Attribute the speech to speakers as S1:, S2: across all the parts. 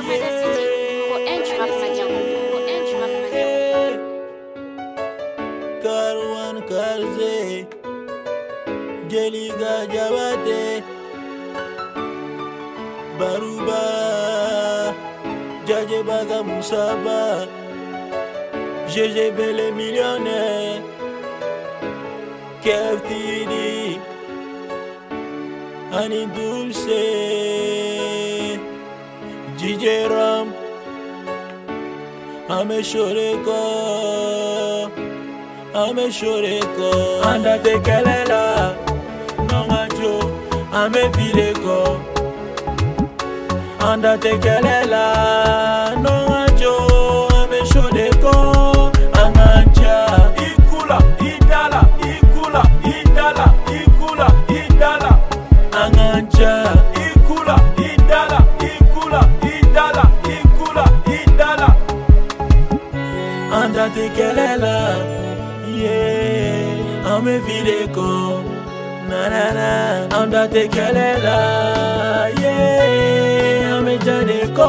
S1: Karwan Karze Jeliga Jabate Baruba Jaje Baga Musaba GG Bele millionnaire KFTD Ani Dulce DJ Ram Ame Shoreko Ame Shoreko Anda Tekelela Nongajo Ame Vileko Anda Tekelela Nongajo Ame Shoreko Angancha Ikula Idala Ikula Idala Ikula Idala Angancha Ikula Idala Ikula Idala Ikula Idala Anda Tekelela Yeah, ame Vileko Na na na Anda Tekelela Yeah, ame Jadeko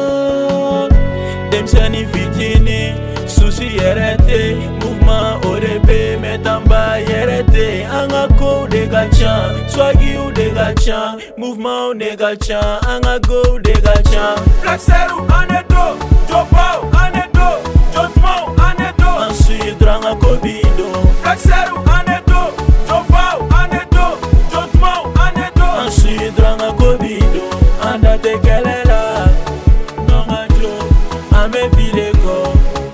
S1: Dem seni fitini Susi yerete Mouvement ODP Metamba yerete Anga go de gachan Swagi ou de gachan Mouvement ou de gachan Anga go de gachan Flexeru anedo Jopao anedo Jotmao anedo Ensuite dranga kobido Flexeru anedo Jopao anedo Jotmao anedo Ensuite dranga kobido Anda Tekelela Nongajo Ame Vileko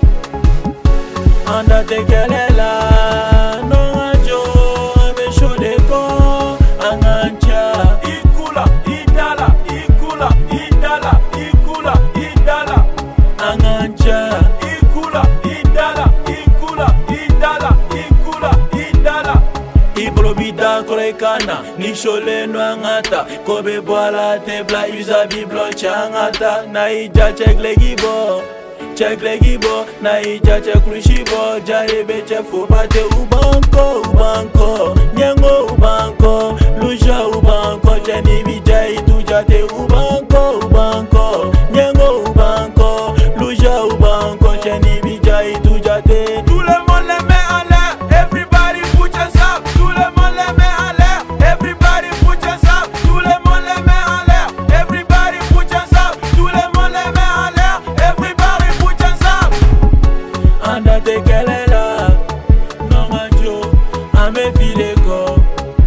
S1: Anda Tekelela Nongajo Ame Shoreko Angancha Ikula Idala Ikula Idala Ikula Idala Angancha Ikula Idala Ikula Idala Ikula Idala Ibro bida korekana Nishole no angata Kobe boala tebla Yuza biblo changata Na ija check legibo Check legibo Na ija check rushibo Jarebe check fopate ubanko Ubanko Nyengo ubanko Luja ubanko Cheni bijai tujate ubanko Ubanko Nyengo ubanko Luja ubanko Cheni bijai tujate Tout le monde les met en l'air Everybody put your up Tout le monde les met en l'air Everybody put your up Tout le monde les met en l'air Everybody put your up Tout le monde les met en l'air Everybody put your up Anda Tekelela Nongajo Ame Vileko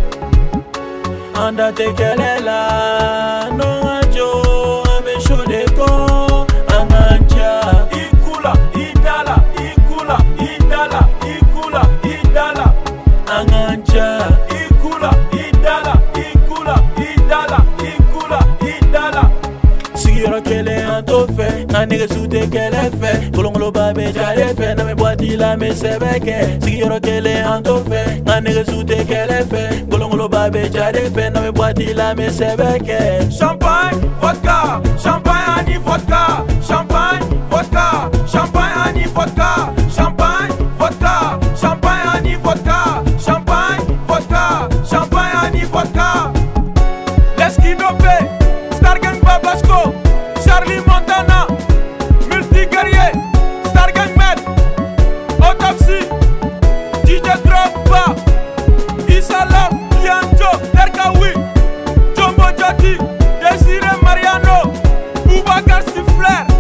S1: Anda Tekelela Nongajo Ame Shoreko Angancha Ikula Idala Ikula Idala Ikula Idala Angancha Ikula Idala Ikula Idala Ikula Idala Sigiro kele antofe Na nige sute kele fe Kolongolo babe jare fe Na me boati la me sebeke Sigiro kele antofe Na nige sute kele fe Kolongolo babe jare fe Na me boati la me sebeke Champagne, vodka Champagne, ani vodka Champagne, vodka Champagne, ani vodka Champagne, vodka Champagne, ani vodka Champagne, vodka Champagne, ani vodka L'Esquinope Stargang Babasco Charlie Montana Multi-guerrier Stargang Med Autopsy DJ Drogba Isala Biancho Terkawi Jombo Joti Desiré Mariano Boubacar Sifler